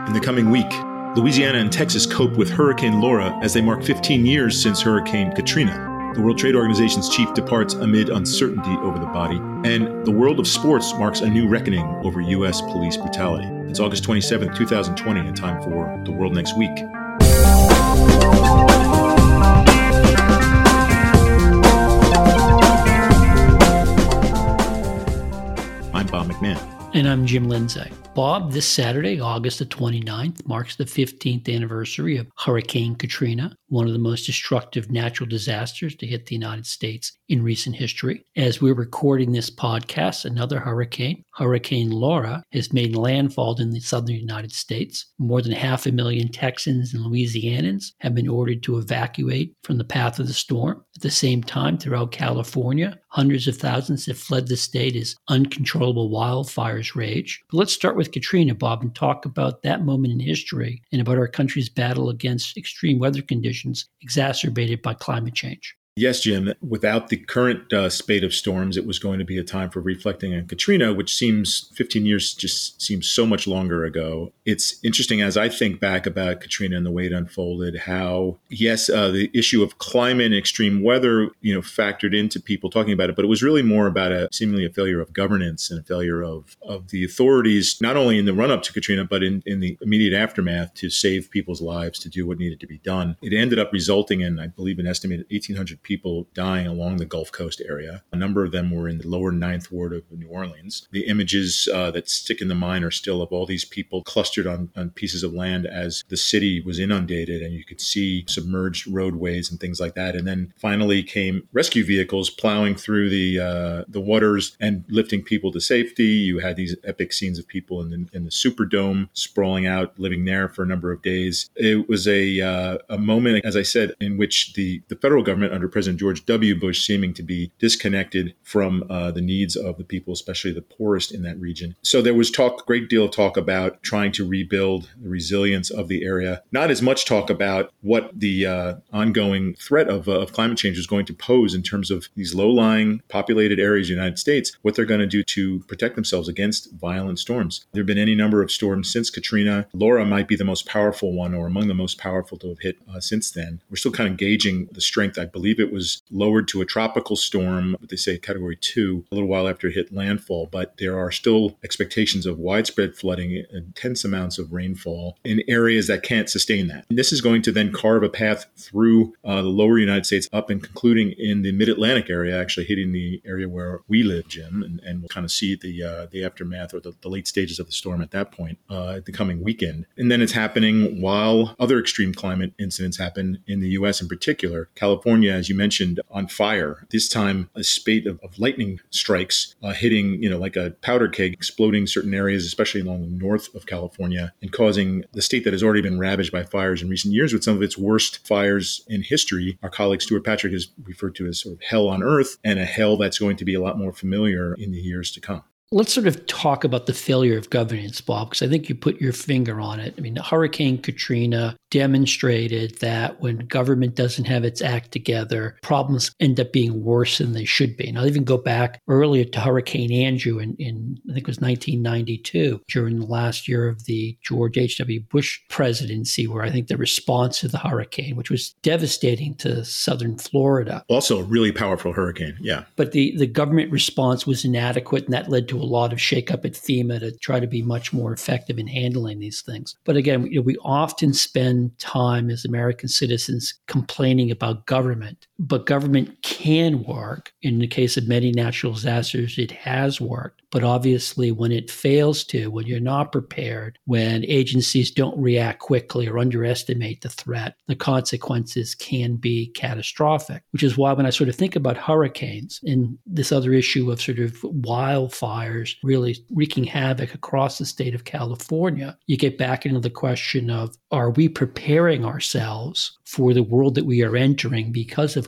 In the coming week, Louisiana and Texas cope with Hurricane Laura as they mark 15 years since Hurricane Katrina. The World Trade Organization's chief departs amid uncertainty over the body, and the world of sports marks a new reckoning over U.S. police brutality. It's August 27th, 2020, and time for The World Next Week. I'm Bob McMahon. And I'm Jim Lindsay. Bob, this Saturday, August the 29th, marks the 15th anniversary of Hurricane Katrina, one of the most destructive natural disasters to hit the United States in recent history. As we're recording this podcast, another hurricane, Hurricane Laura, has made landfall in the southern United States. More than 500,000 Texans and Louisianans have been ordered to evacuate from the path of the storm. At the same time, throughout California, hundreds of thousands have fled the state as uncontrollable wildfires rage. But let's start with Katrina, Bob, and talk about that moment in history and about our country's battle against extreme weather conditions exacerbated by climate change. Yes, Jim. Without the current spate of storms, it was going to be a time for reflecting on Katrina, which seems 15 years just seems so much longer ago. It's interesting as I think back about Katrina and the way it unfolded, how, yes, the issue of climate and extreme weather, factored into people talking about it, but it was really more about seemingly a failure of governance and a failure of the authorities, not only in the run-up to Katrina, but in the immediate aftermath to save people's lives, to do what needed to be done. It ended up resulting in, I believe, an estimated 1,800 people dying along the Gulf Coast area. A number of them were in the lower Ninth Ward of New Orleans. The images that stick in the mind are still of all these people clustered on pieces of land as the city was inundated, and you could see submerged roadways and things like that. And then finally came rescue vehicles plowing through the waters and lifting people to safety. You had these epic scenes of people in the Superdome sprawling out, living there for a number of days. It was a moment, as I said, in which the federal government under President George W. Bush seeming to be disconnected from the needs of the people, especially the poorest in that region. So there was a great deal of talk about trying to rebuild the resilience of the area. Not as much talk about what the ongoing threat of climate change is going to pose in terms of these low-lying populated areas of the United States, what they're going to do to protect themselves against violent storms. There have been any number of storms since Katrina. Laura might be the most powerful one, or among the most powerful to have hit since then. We're still kind of gauging the strength. I believe it was lowered to a tropical storm, they say Category 2, a little while after it hit landfall, but there are still expectations of widespread flooding, intense amounts of rainfall in areas that can't sustain that. And this is going to then carve a path through the lower United States up and concluding in the mid-Atlantic area, actually hitting the area where we live, Jim, and we'll kind of see the aftermath or the late stages of the storm at that point the coming weekend. And then it's happening while other extreme climate incidents happen in the U.S. in particular. California, as you mentioned, on fire. This time, a spate of lightning strikes hitting, like a powder keg, exploding certain areas, especially along the north of California, and causing the state that has already been ravaged by fires in recent years with some of its worst fires in history. Our colleague Stuart Patrick has referred to as sort of hell on earth, and a hell that's going to be a lot more familiar in the years to come. Let's sort of talk about the failure of governance, Bob, because I think you put your finger on it. I mean, Hurricane Katrina demonstrated that when government doesn't have its act together, problems end up being worse than they should be. And I'll even go back earlier to Hurricane Andrew in I think it was 1992, during the last year of the George H.W. Bush presidency, where I think the response to the hurricane, which was devastating to southern Florida. Also a really powerful hurricane, yeah. But the government response was inadequate, and that led to a lot of shakeup at FEMA to try to be much more effective in handling these things. But again, we often spend time as American citizens complaining about government, but government can work. In the case of many natural disasters, it has worked. But obviously, when it fails to, when you're not prepared, when agencies don't react quickly or underestimate the threat, the consequences can be catastrophic, which is why when I sort of think about hurricanes and this other issue of sort of wildfires really wreaking havoc across the state of California, you get back into the question of, are we preparing ourselves for the world that we are entering because of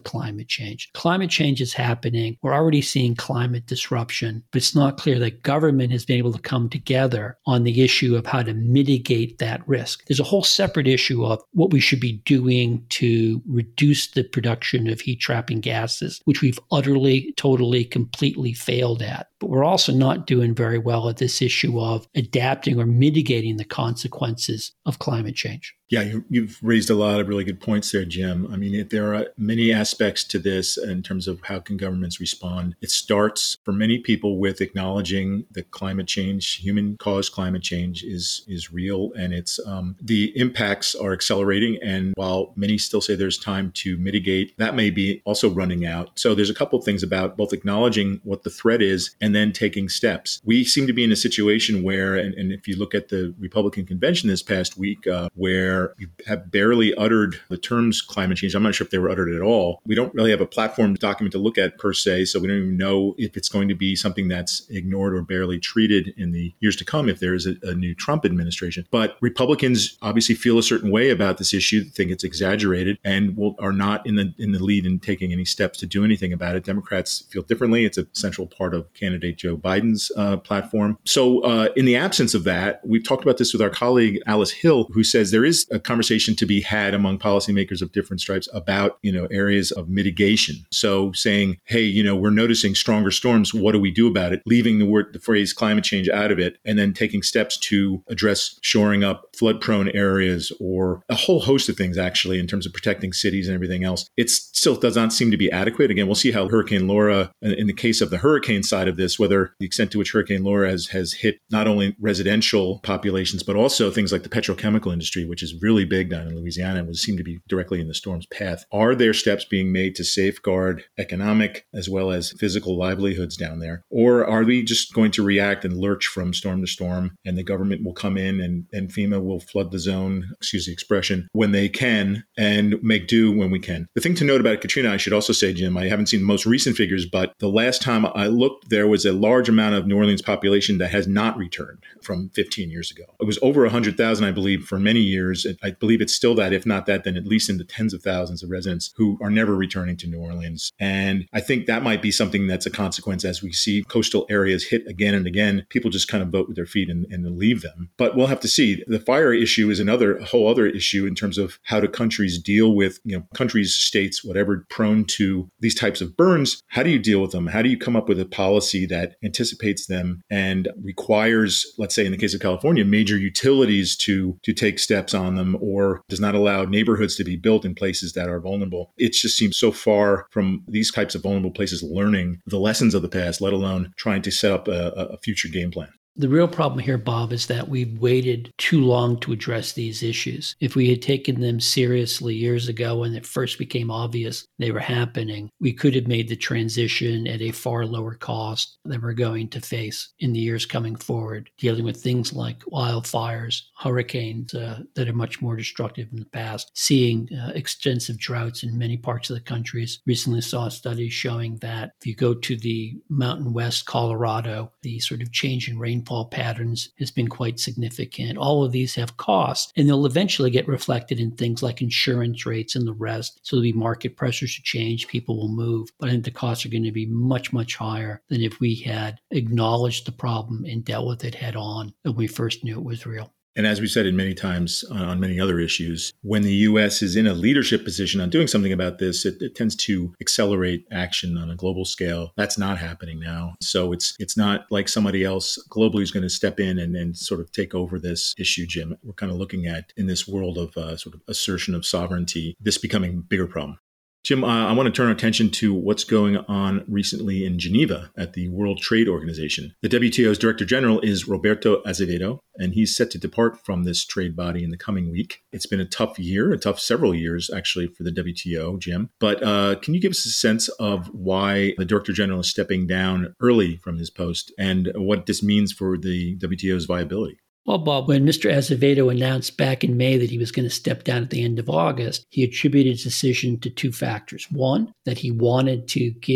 climate change. Climate change is happening. We're already seeing climate disruption, but it's not clear that government has been able to come together on the issue of how to mitigate that risk. There's a whole separate issue of what we should be doing to reduce the production of heat trapping gases, which we've utterly, totally, completely failed at. But we're also not doing very well at this issue of adapting or mitigating the consequences of climate change. Yeah, you've raised a lot of really good points there, Jim. I mean, there are many aspects to this in terms of how can governments respond. It starts for many people with acknowledging that climate change, human-caused climate change, is real, and it's the impacts are accelerating. And while many still say there's time to mitigate, that may be also running out. So there's a couple of things about both acknowledging what the threat is and then taking steps. We seem to be in a situation where, and if you look at the Republican convention this past week, where you have barely uttered the terms climate change. I'm not sure if they were uttered at all. We don't really have a platform document to look at per se, so we don't even know if it's going to be something that's ignored or barely treated in the years to come if there is a new Trump administration. But Republicans obviously feel a certain way about this issue, think it's exaggerated, and are not in the lead in taking any steps to do anything about it. Democrats feel differently. It's a central part of candidate Joe Biden's platform. So in the absence of that, we've talked about this with our colleague Alice Hill, who says there is a conversation to be had among policymakers of different stripes about, areas of mitigation. So saying, hey, we're noticing stronger storms. What do we do about it? Leaving the phrase climate change out of it, and then taking steps to address shoring up flood-prone areas or a whole host of things, actually, in terms of protecting cities and everything else. It still does not seem to be adequate. Again, we'll see how Hurricane Laura, in the case of the hurricane side of this, whether the extent to which Hurricane Laura has hit not only residential populations, but also things like the petrochemical industry, which is really big down in Louisiana and would seem to be directly in the storm's path. Are there steps being made to safeguard economic as well as physical livelihoods down there? Or are we just going to react and lurch from storm to storm, and the government will come in and FEMA will flood the zone, excuse the expression, when they can and make do when we can? The thing to note about Katrina, I should also say, Jim, I haven't seen the most recent figures, but the last time I looked, there was a large amount of New Orleans population that has not returned from 15 years ago. It was over 100,000, I believe, for many years. I believe it's still that, if not that, then at least in the tens of thousands of residents who are never returning to New Orleans. And I think that might be something that's a consequence as we see coastal areas hit again and again. People just kind of vote with their feet and leave them. But we'll have to see. The fire issue is a whole other issue in terms of how do countries deal with, countries, states, whatever, prone to these types of burns. How do you deal with them? How do you come up with a policy that anticipates them and requires, let's say in the case of California, major utilities to take steps on them, or does not allow neighborhoods to be built in places that are vulnerable? It just seems so far from these types of vulnerable places learning the lessons of the past, let alone trying to set up a future game plan. The real problem here, Bob, is that we've waited too long to address these issues. If we had taken them seriously years ago when it first became obvious they were happening, we could have made the transition at a far lower cost than we're going to face in the years coming forward, dealing with things like wildfires, hurricanes that are much more destructive in the past, seeing extensive droughts in many parts of the countries. Recently saw a study showing that if you go to the Mountain West, Colorado, the sort of change in rainfall patterns has been quite significant. All of these have costs, and they'll eventually get reflected in things like insurance rates and the rest. So there'll be market pressures to change. People will move. But I think the costs are going to be much, much higher than if we had acknowledged the problem and dealt with it head on when we first knew it was real. And as we said in many times on many other issues, when the U.S. is in a leadership position on doing something about this, it tends to accelerate action on a global scale. That's not happening now. So it's not like somebody else globally is going to step in and sort of take over this issue, Jim. We're kind of looking at, in this world of sort of assertion of sovereignty, this becoming a bigger problem. Jim, I want to turn our attention to what's going on recently in Geneva at the World Trade Organization. The WTO's Director General is Roberto Azevedo, and he's set to depart from this trade body in the coming week. It's been a tough several years, actually, for the WTO, Jim. But can you give us a sense of why the Director General is stepping down early from his post and what this means for the WTO's viability? Well, Bob, when Mr. Azevedo announced back in May that he was going to step down at the end of August, he attributed his decision to two factors. One, that he wanted to give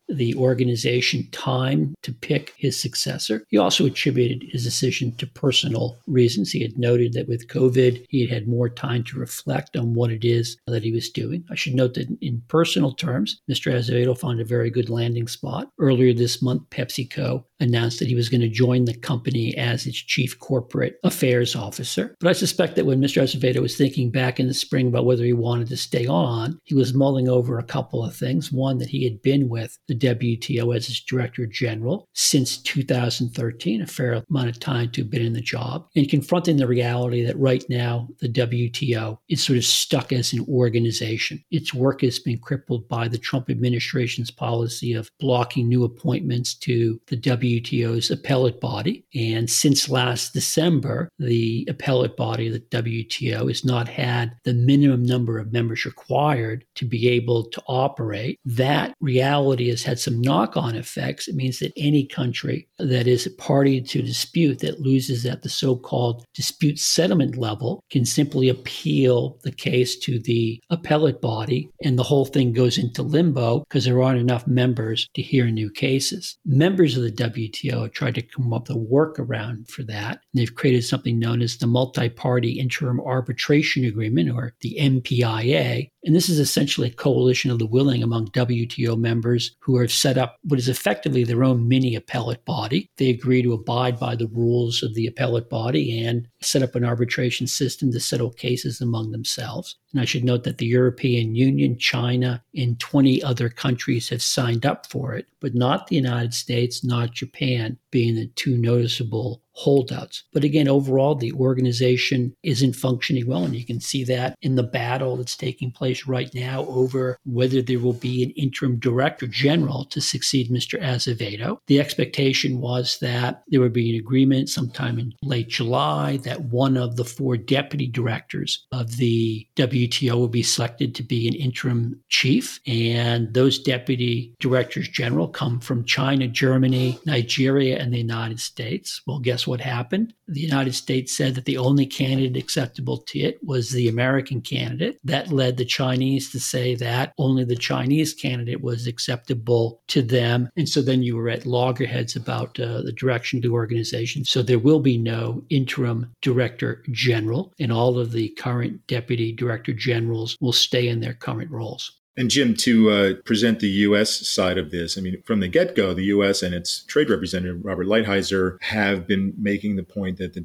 the organization time to pick his successor. He also attributed his decision to personal reasons. He had noted that with COVID, he had had more time to reflect on what it is that he was doing. I should note that in personal terms, Mr. Azevedo found a very good landing spot. Earlier this month, PepsiCo announced that he was going to join the company as its chief corporate affairs officer. But I suspect that when Mr. Azevedo was thinking back in the spring about whether he wanted to stay on, he was mulling over a couple of things. One, that he had been with the WTO as its director general since 2013, a fair amount of time to have been in the job, and confronting the reality that right now the WTO is sort of stuck as an organization. Its work has been crippled by the Trump administration's policy of blocking new appointments to the WTO's appellate body. And since last December, the appellate body of the WTO has not had the minimum number of members required to be able to operate. That reality has had some knock-on effects. It means that any country that is a party to dispute that loses at the so-called dispute settlement level can simply appeal the case to the appellate body, and the whole thing goes into limbo because there aren't enough members to hear new cases. Members of the WTO have tried to come up with a workaround for that. And they've created something known as the Multi-Party Interim Arbitration Agreement, or the MPIA. And this is essentially a coalition of the willing among WTO members who have set up what is effectively their own mini appellate body. They agree to abide by the rules of the appellate body and set up an arbitration system to settle cases among themselves. And I should note that the European Union, China, and 20 other countries have signed up for it, but not the United States, not Japan, being the two noticeable holdouts. But again, overall, the organization isn't functioning well, and you can see that in the battle that's taking place right now over whether there will be an interim director general to succeed Mr. Azevedo. The expectation was that there would be an agreement sometime in late July that one of the 4 deputy directors of the WTO would be selected to be an interim chief, and those deputy directors general come from China, Germany, Nigeria, and the United States. Well, guess what happened? The United States said that the only candidate acceptable to it was the American candidate. That led the Chinese to say that only the Chinese candidate was acceptable to them. And so then you were at loggerheads about the direction of the organization. So there will be no interim director general, and all of the current deputy director generals will stay in their current roles. And Jim, to present the U.S. side of this, I mean, from the get-go, the U.S. and its trade representative, Robert Lighthizer, have been making the point that the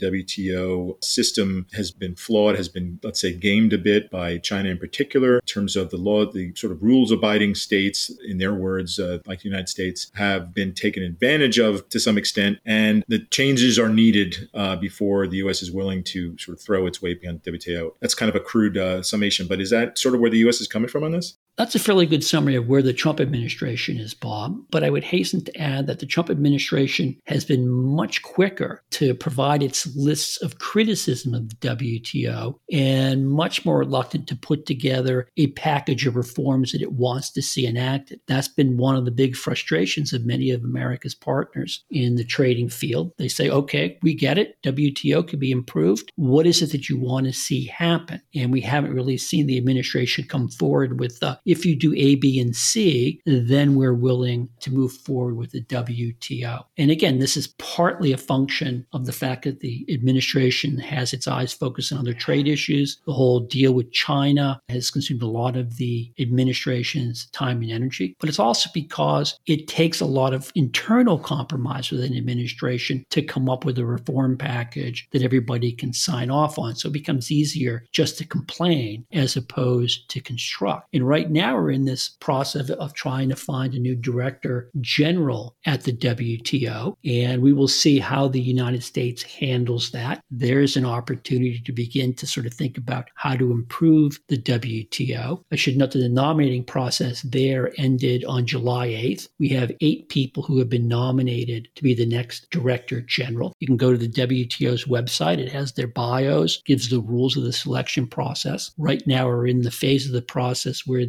WTO system has been flawed, has been, let's say, gamed a bit by China in particular, in terms of the law, the sort of rules-abiding states, in their words, like the United States, have been taken advantage of to some extent, and the changes are needed before the U.S. is willing to sort of throw its weight behind the WTO. That's kind of a crude summation, but is that sort of where the U.S. is coming from on this? That's a fairly good summary of where the Trump administration is, Bob. But I would hasten to add that the Trump administration has been much quicker to provide its lists of criticism of the WTO and much more reluctant to put together a package of reforms that it wants to see enacted. That's been one of the big frustrations of many of America's partners in the trading field. They say, okay, we get it. WTO could be improved. What is it that you want to see happen? And we haven't really seen the administration come forward with if you do A, B, and C, then we're willing to move forward with the WTO. And again, this is partly a function of the fact that the administration has its eyes focused on other trade issues. The whole deal with China has consumed a lot of the administration's time and energy. But it's also because it takes a lot of internal compromise within the administration to come up with a reform package that everybody can sign off on. So it becomes easier just to complain as opposed to construct. And right now, we're in this process of trying to find a new director general at the WTO, and we will see how the United States handles that. There's an opportunity to begin to sort of think about how to improve the WTO. I should note that the nominating process there ended on July 8th. We have 8 people who have been nominated to be the next director general. You can go to the WTO's website. It has their bios, gives the rules of the selection process. Right now, we're in the phase of the process where the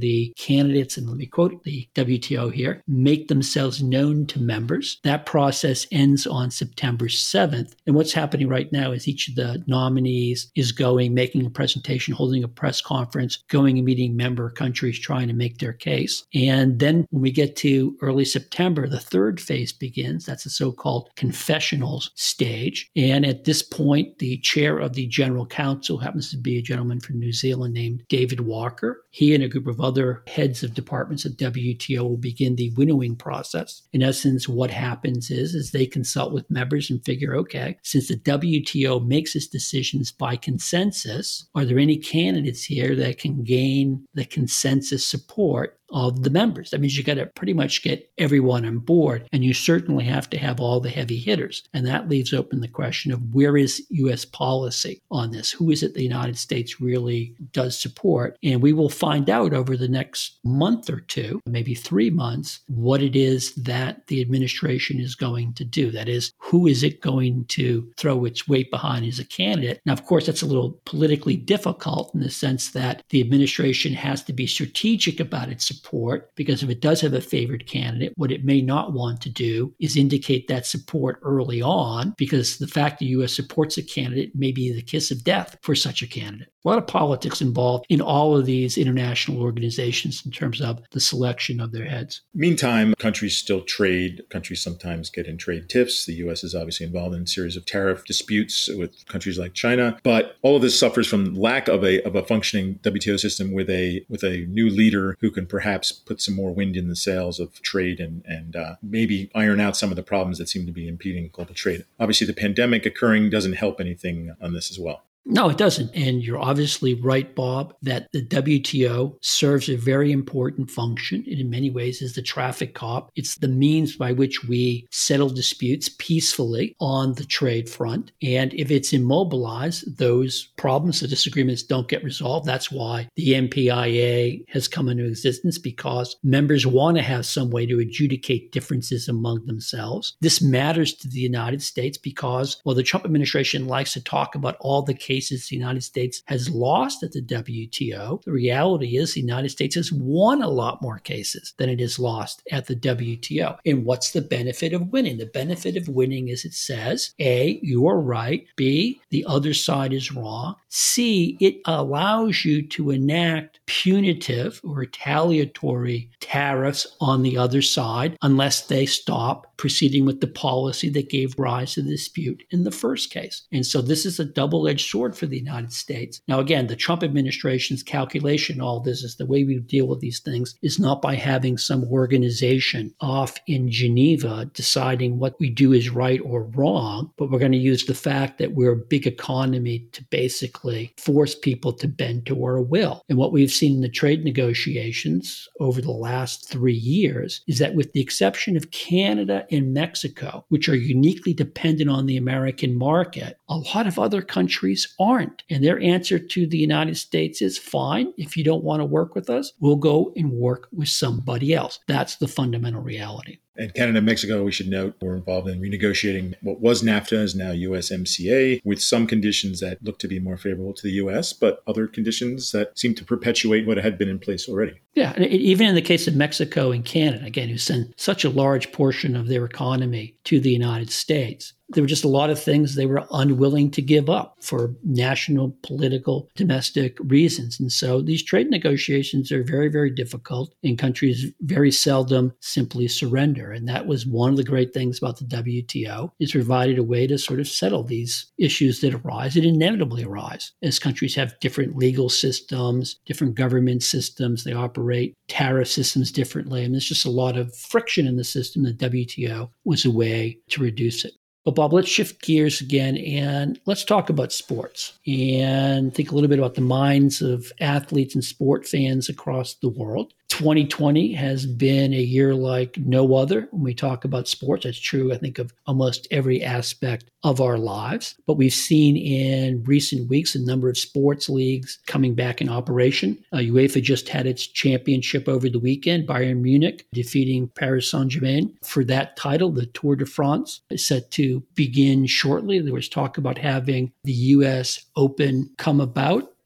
the candidates, and let me quote the WTO here, make themselves known to members. That process ends on September 7th. And what's happening right now is each of the nominees is going, making a presentation, holding a press conference, going and meeting member countries, trying to make their case. And then when we get to early September, the third phase begins. That's the so-called confessionals stage. And at this point, the chair of the General Council happens to be a gentleman from New Zealand named David Walker. He and a group of other heads of departments at WTO will begin the winnowing process. In essence, what happens is they consult with members and figure, okay, since the WTO makes its decisions by consensus, are there any candidates here that can gain the consensus support of the members? That means you got to pretty much get everyone on board, and you certainly have to have all the heavy hitters. And that leaves open the question of where is U.S. policy on this? Who is it the United States really does support? And we will find out over the next month or two, maybe 3 months, what it is that the administration is going to do. That is, who is it going to throw its weight behind as a candidate? Now, of course, that's a little politically difficult in the sense that the administration has to be strategic about its support, because if it does have a favored candidate, what it may not want to do is indicate that support early on, because the fact the U.S. supports a candidate may be the kiss of death for such a candidate. A lot of politics involved in all of these international organizations in terms of the selection of their heads. Meantime, countries still trade. Countries sometimes get in trade tiffs. The U.S. is obviously involved in a series of tariff disputes with countries like China. But all of this suffers from lack of a functioning WTO system with a new leader who can perhaps put some more wind in the sails of trade and maybe iron out some of the problems that seem to be impeding global trade. Obviously, the pandemic occurring doesn't help anything on this as well. No, it doesn't. And you're obviously right, Bob, that the WTO serves a very important function. It in many ways is the traffic cop. It's the means by which we settle disputes peacefully on the trade front. And if it's immobilized, those problems, the disagreements don't get resolved. That's why the MPIA has come into existence, because members want to have some way to adjudicate differences among themselves. This matters to the United States because, well, the Trump administration likes to talk about all the cases the United States has lost at the WTO. The reality is the United States has won a lot more cases than it has lost at the WTO. And what's the benefit of winning? The benefit of winning is it says, A, you are right. B, the other side is wrong. C, it allows you to enact punitive or retaliatory tariffs on the other side unless they stop proceeding with the policy that gave rise to the dispute in the first case. And so this is a double-edged sword for the United States. Now, again, the Trump administration's calculation, all this is the way we deal with these things is not by having some organization off in Geneva deciding what we do is right or wrong, but we're going to use the fact that we're a big economy to basically force people to bend to our will. And what we've seen in the trade negotiations over the last 3 years is that with the exception of Canada and Mexico, which are uniquely dependent on the American market, a lot of other countries aren't. And their answer to the United States is, fine, if you don't want to work with us, we'll go and work with somebody else. That's the fundamental reality. And Canada and Mexico, we should note, were involved in renegotiating what was NAFTA, is now USMCA, with some conditions that look to be more favorable to the U.S., but other conditions that seem to perpetuate what had been in place already. Yeah, even in the case of Mexico and Canada, again, who send such a large portion of their economy to the United States, there were just a lot of things they were unwilling to give up for national, political, domestic reasons. And so these trade negotiations are very, very difficult, and countries very seldom simply surrender. And that was one of the great things about the WTO, is provided a way to sort of settle these issues that arise and inevitably arise as countries have different legal systems, different government systems. They operate tariff systems differently. And there's just a lot of friction in the system. The WTO was a way to reduce it. But Bob, let's shift gears again and let's talk about sports and think a little bit about the minds of athletes and sport fans across the world. 2020 has been a year like no other when we talk about sports. That's true, I think, of almost every aspect of our lives. But we've seen in recent weeks a number of sports leagues coming back in operation. UEFA just had its championship over the weekend. Bayern Munich defeating Paris Saint-Germain for that title. The Tour de France is set to begin shortly. There was talk about having the U.S. Open come about.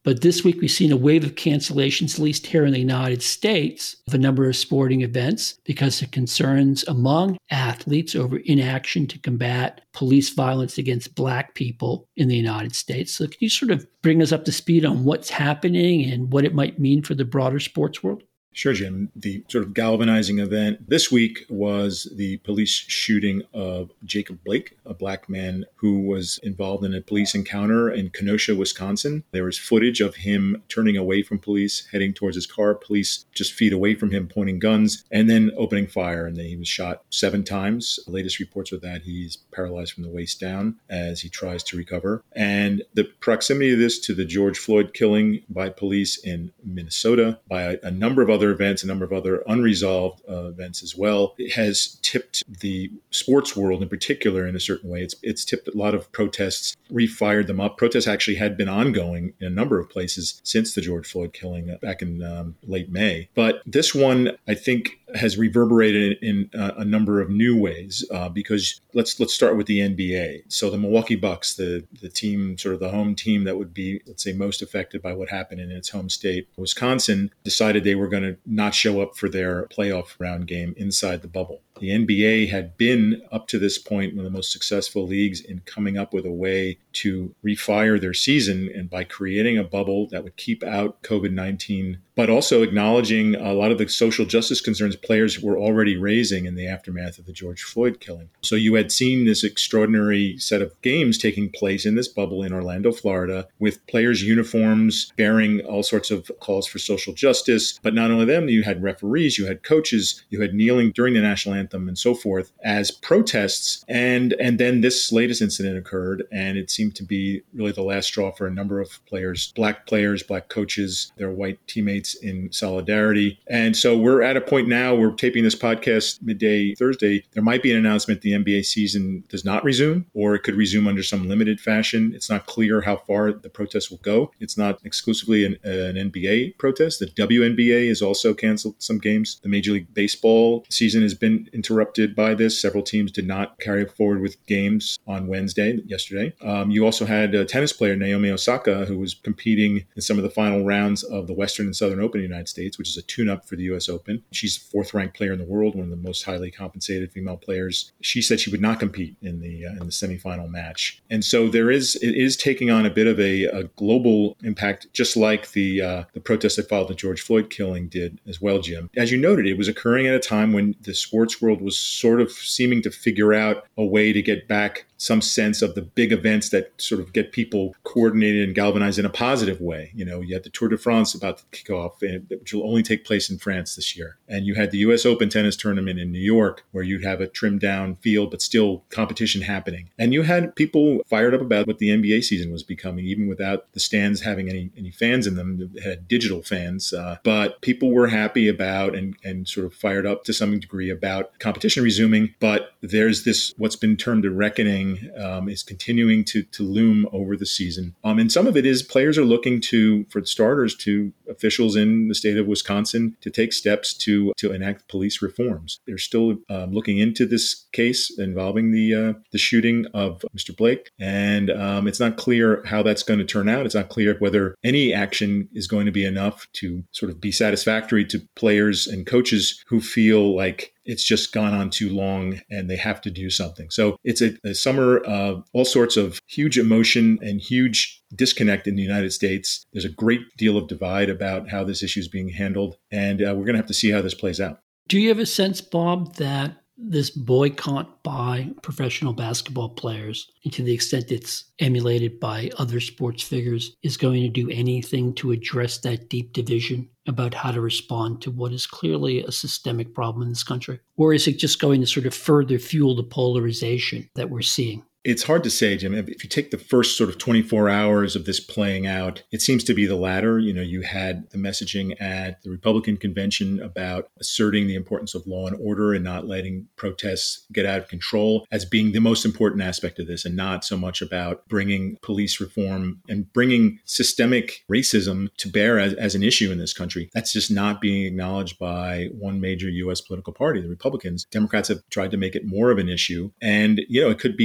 But this week, we've seen a wave of cancellations, at least here in the United States, of a number of sporting events because of concerns among athletes over inaction to combat police violence against Black people in the United States. So can you sort of bring us up to speed on what's happening and what it might mean for the broader sports world? Sure, Jim. The sort of galvanizing event this week was the police shooting of Jacob Blake, a Black man who was involved in a police encounter in Kenosha, Wisconsin. There was footage of him turning away from police, heading towards his car, police just feet away from him, pointing guns, and then opening fire. And then he was shot 7 times. The latest reports are that he's paralyzed from the waist down as he tries to recover. And the proximity of this to the George Floyd killing by police in Minnesota, by a number of other events, a number of other unresolved events as well, it has tipped the sports world in particular in a certain way. It's tipped a lot of protests, refired them up. Protests actually had been ongoing in a number of places since the George Floyd killing back in late May. But this one, I think, has reverberated in a number of new ways because let's start with the NBA. So the Milwaukee Bucks, the team, sort of the home team that would be, let's say, most affected by what happened in its home state, Wisconsin, decided they were going to not show up for their playoff round game inside the bubble. The NBA had been, up to this point, one of the most successful leagues in coming up with a way to refire their season, and by creating a bubble that would keep out COVID-19, but also acknowledging a lot of the social justice concerns players were already raising in the aftermath of the George Floyd killing. So you had seen this extraordinary set of games taking place in this bubble in Orlando, Florida, with players' uniforms bearing all sorts of calls for social justice. But not only them, you had referees, you had coaches, you had kneeling during the national anthem and so forth as protests. And then this latest incident occurred, and it seemed to be really the last straw for a number of players, Black coaches, their white teammates in solidarity. And so we're at a point now, we're taping this podcast midday Thursday. There might be an announcement the NBA season does not resume, or it could resume under some limited fashion. It's not clear how far the protests will go. It's not exclusively an NBA protest. The WNBA has also canceled some games. The Major League Baseball season has been interrupted by this. Several teams did not carry forward with games on yesterday. You also had a tennis player, Naomi Osaka, who was competing in some of the final rounds of the Western and Southern Open in the United States, which is a tune-up for the U.S. Open. She's the 4th-ranked player in the world, one of the most highly compensated female players. She said she would not compete in the semifinal match. And so it is taking on a bit of a global impact, just like the protests that followed the George Floyd killing did as well, Jim. As you noted, it was occurring at a time when the sports world was sort of seeming to figure out a way to get back some sense of the big events that sort of get people coordinated and galvanized in a positive way. You know, you had the Tour de France about to kick off, which will only take place in France this year. And you had the U.S. Open tennis tournament in New York, where you'd have a trimmed down field, but still competition happening. And you had people fired up about what the NBA season was becoming, even without the stands having any fans in them. They had digital fans, but people were happy about and sort of fired up to some degree about competition resuming. But there's this, what's been termed a reckoning, is continuing to loom over the season. And some of it is players are looking for starters, to officials in the state of Wisconsin to take steps to enact police reforms. They're still looking into this case involving the shooting of Mr. Blake. And it's not clear how that's going to turn out. It's not clear whether any action is going to be enough to sort of be satisfactory to players and coaches who feel like it's just gone on too long and they have to do something. So it's a summer of all sorts of huge emotion and huge disconnect in the United States. There's a great deal of divide about how this issue is being handled, and we're going to have to see how this plays out. Do you have a sense, Bob, that this boycott by professional basketball players, and to the extent it's emulated by other sports figures, is going to do anything to address that deep division about how to respond to what is clearly a systemic problem in this country? Or is it just going to sort of further fuel the polarization that we're seeing? It's hard to say, Jim. If you take the first sort of 24 hours of this playing out, it seems to be the latter. You know, you had the messaging at the Republican convention about asserting the importance of law and order and not letting protests get out of control as being the most important aspect of this, and not so much about bringing police reform and bringing systemic racism to bear as an issue in this country. That's just not being acknowledged by one major U.S. political party, the Republicans. Democrats have tried to make it more of an issue. And, you know, it could be something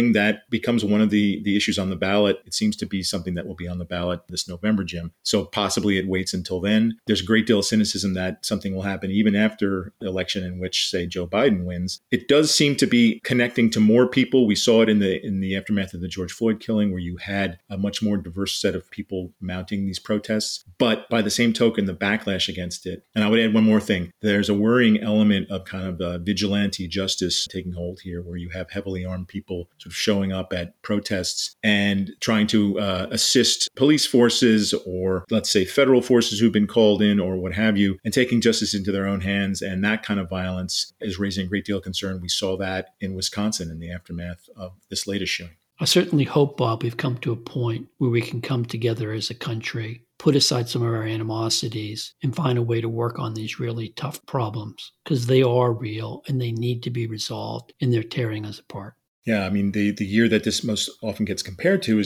something that becomes one of the issues on the ballot. It seems to be something that will be on the ballot this November, Jim. So possibly it waits until then. There's a great deal of cynicism that something will happen even after the election in which, say, Joe Biden wins. It does seem to be connecting to more people. We saw it in the aftermath of the George Floyd killing, where you had a much more diverse set of people mounting these protests. But by the same token, the backlash against it. And I would add one more thing. There's a worrying element of kind of vigilante justice taking hold here, where you have heavily armed people sort of showing up at protests and trying to assist police forces, or let's say federal forces who've been called in or what have you, and taking justice into their own hands. And that kind of violence is raising a great deal of concern. We saw that in Wisconsin in the aftermath of this latest shooting. I certainly hope, Bob, we've come to a point where we can come together as a country, put aside some of our animosities, and find a way to work on these really tough problems, because they are real and they need to be resolved, and they're tearing us apart. Yeah, I mean, the year that this most often gets compared to is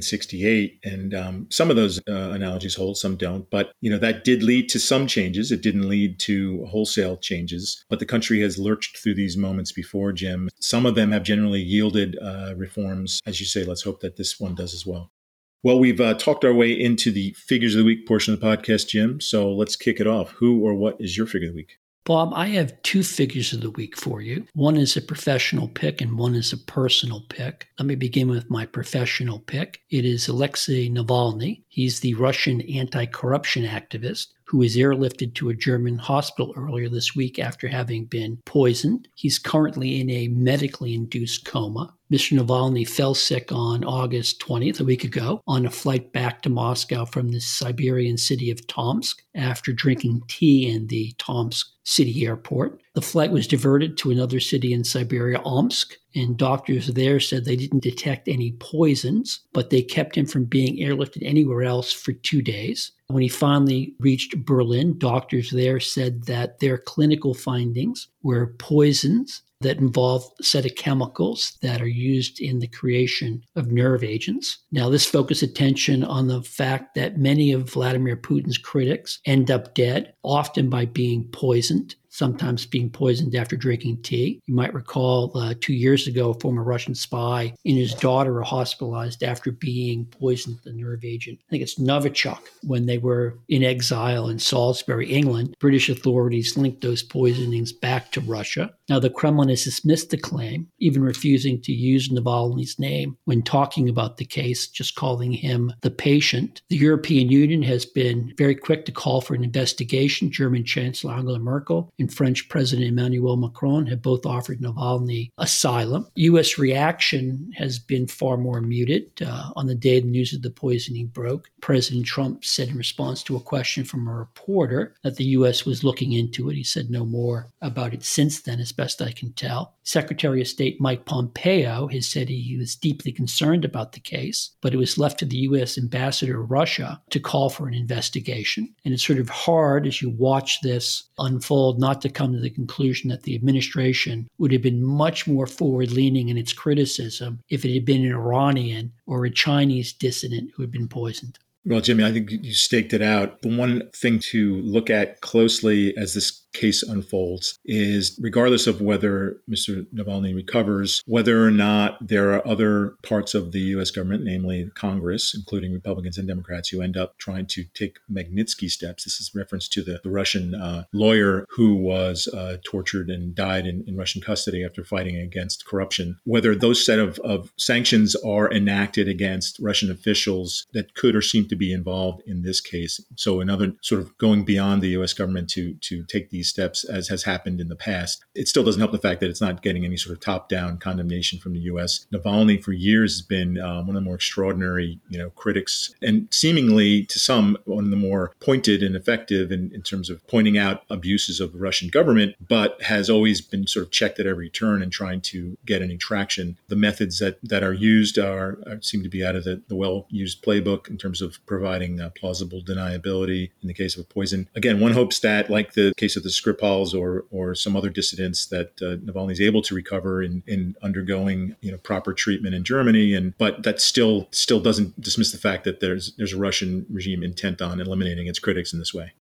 1968. And some of those analogies hold, some don't. But, that did lead to some changes. It didn't lead to wholesale changes. But the country has lurched through these moments before, Jim. Some of them have generally yielded reforms. As you say, let's hope that this one does as well. Well, we've talked our way into the Figures of the Week portion of the podcast, Jim. So let's kick it off. Who or what is your Figure of the Week? Bob, I have two figures of the week for you. One is a professional pick and one is a personal pick. Let me begin with my professional pick. It is Alexei Navalny. He's the Russian anti-corruption activist who was airlifted to a German hospital earlier this week after having been poisoned. He's currently in a medically induced coma. Mr. Navalny fell sick on August 20th, a week ago, on a flight back to Moscow from the Siberian city of Tomsk after drinking tea in the Tomsk city airport. The flight was diverted to another city in Siberia, Omsk, and doctors there said they didn't detect any poisons, but they kept him from being airlifted anywhere else for 2 days. When he finally reached Berlin, doctors there said that their clinical findings were poisons that involve a set of chemicals that are used in the creation of nerve agents. Now, this focused attention on the fact that many of Vladimir Putin's critics end up dead, often by being poisoned, sometimes being poisoned after drinking tea. You might recall 2 years ago, a former Russian spy and his daughter were hospitalized after being poisoned with a nerve agent. I think it's Novichok. When they were in exile in Salisbury, England, British authorities linked those poisonings back to Russia. Now, the Kremlin has dismissed the claim, even refusing to use Navalny's name when talking about the case, just calling him the patient. The European Union has been very quick to call for an investigation. German Chancellor Angela Merkel and French President Emmanuel Macron have both offered Navalny asylum. U.S. reaction has been far more muted. On the day the news of the poisoning broke, President Trump said in response to a question from a reporter that the U.S. was looking into it. He said no more about it since then, as best I can tell. Secretary of State Mike Pompeo has said he was deeply concerned about the case, but it was left to the U.S. ambassador to Russia to call for an investigation. And it's sort of hard as you watch this unfold not to come to the conclusion that the administration would have been much more forward-leaning in its criticism if it had been an Iranian or a Chinese dissident who had been poisoned. Well, Jimmy, I think you staked it out. The one thing to look at closely as this case unfolds is, regardless of whether Mr. Navalny recovers, whether or not there are other parts of the U.S. government, namely Congress, including Republicans and Democrats, who end up trying to take Magnitsky steps. This is reference to the Russian lawyer who was tortured and died in Russian custody after fighting against corruption. Whether those set of sanctions are enacted against Russian officials that could or seem to be involved in this case. So another sort of going beyond the U.S. government to take these steps, as has happened in the past. It still doesn't help the fact that it's not getting any sort of top-down condemnation from the U.S. Navalny, for years, has been one of the more extraordinary, critics, and seemingly to some one of the more pointed and effective in terms of pointing out abuses of the Russian government, but has always been sort of checked at every turn and trying to get any traction. The methods that are used seem to be out of the well-used playbook in terms of providing plausible deniability in the case of a poison. Again, one hopes that, like the case of the Skripals or some other dissidents, that Navalny is able to recover in undergoing proper treatment in Germany, but that still doesn't dismiss the fact that there's a Russian regime intent on eliminating its critics in this way.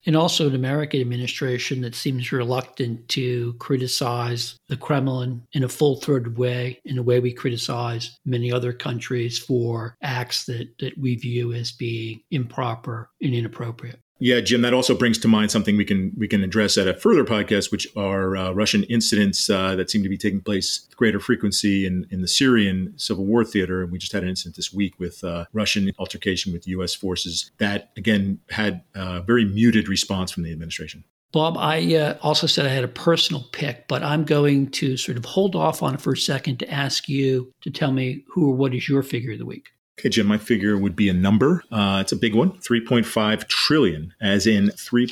And also an American administration that seems reluctant to criticize the Kremlin in a full-throated way, in a way we criticize many other countries for acts that we view as being improper and inappropriate. Yeah, Jim, that also brings to mind something we can address at a further podcast, which are Russian incidents that seem to be taking place with greater frequency in the Syrian civil war theater. We just had an incident this week with Russian altercation with U.S. forces that, again, had a very muted response from the administration. Bob, I also said I had a personal pick, but I'm going to sort of hold off on it for a second to ask you to tell me who or what is your figure of the week. Okay, Jim, my figure would be a number. It's a big one, 3.5 trillion, as in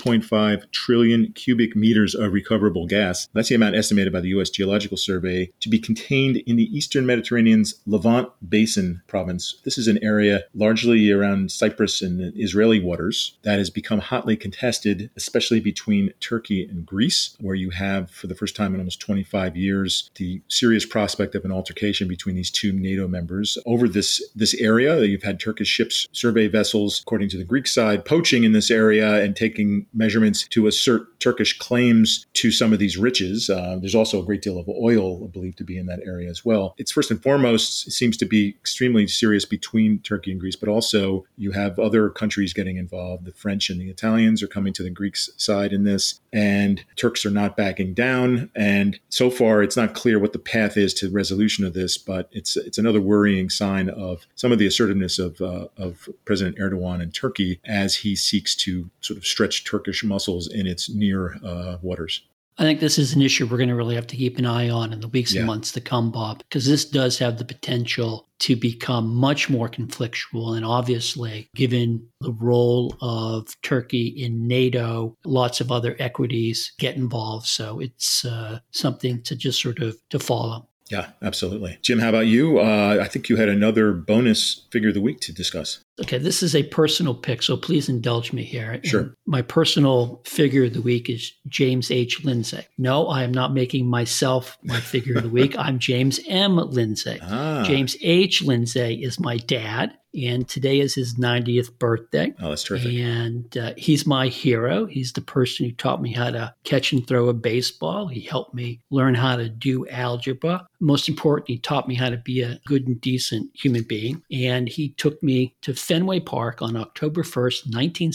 3.5 trillion cubic meters of recoverable gas. That's the amount estimated by the U.S. Geological Survey to be contained in the Eastern Mediterranean's Levant Basin province. This is an area largely around Cyprus and Israeli waters that has become hotly contested, especially between Turkey and Greece, where you have, for the first time in almost 25 years, the serious prospect of an altercation between these two NATO members over this area. You've had Turkish ships, survey vessels, according to the Greek side, poaching in this area and taking measurements to assert Turkish claims to some of these riches. There's also a great deal of oil believed to be in that area as well. It's first and foremost, it seems to be extremely serious between Turkey and Greece, but also you have other countries getting involved. The French and the Italians are coming to the Greek side in this, and Turks are not backing down. And so far, it's not clear what the path is to resolution of this, but it's another worrying sign of some of the assertiveness of President Erdogan in Turkey as he seeks to sort of stretch Turkish muscles in its near waters. I think this is an issue we're going to really have to keep an eye on in the weeks and months to come, Bob, because this does have the potential to become much more conflictual. And obviously, given the role of Turkey in NATO, lots of other equities get involved. So it's something to just sort of to follow. Yeah, absolutely. Jim, how about you? I think you had another bonus figure of the week to discuss. Okay, this is a personal pick, so please indulge me here. Sure. And my personal figure of the week is James H. Lindsay. No, I am not making myself my figure of the week. I'm James M. Lindsay. James H. Lindsay is my dad, and today is his 90th birthday. Oh, that's terrific. And he's my hero. He's the person who taught me how to catch and throw a baseball. He helped me learn how to do algebra. Most important, he taught me how to be a good and decent human being. And he took me to Fenway Park on October 1st,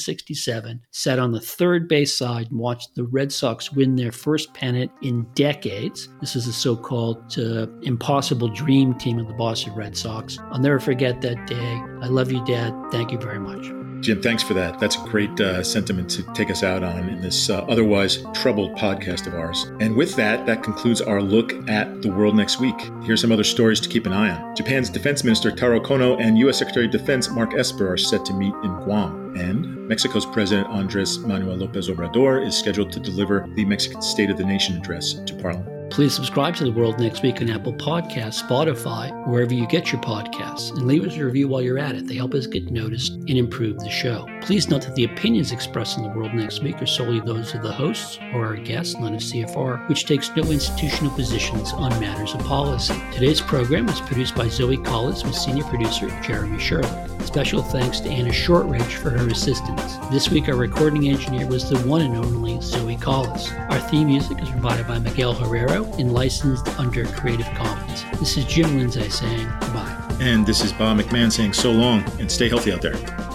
1967, sat on the third base side and watched the Red Sox win their first pennant in decades. This is the so-called impossible dream team of the Boston Red Sox. I'll never forget that day. I love you, Dad. Thank you very much. Jim, thanks for that. That's a great sentiment to take us out on in this otherwise troubled podcast of ours. And with that, that concludes our look at the world next week. Here's some other stories to keep an eye on. Japan's Defense Minister Taro Kono and U.S. Secretary of Defense Mark Esper are set to meet in Guam. And Mexico's President Andrés Manuel López Obrador is scheduled to deliver the Mexican State of the Nation address to Parliament. Please subscribe to The World Next Week on Apple Podcasts, Spotify, wherever you get your podcasts, and leave us a review while you're at it. They help us get noticed and improve the show. Please note that the opinions expressed in The World Next Week are solely those of the hosts or our guests, not of CFR, which takes no institutional positions on matters of policy. Today's program was produced by Zoe Collis with senior producer Jeremy Sherlock. Special thanks to Anna Shortridge for her assistance. This week, our recording engineer was the one and only Zoe Collis. Our theme music is provided by Miguel Herrero and licensed under Creative Commons. This is Jim Lindsay saying goodbye. And this is Bob McMahon saying so long and stay healthy out there.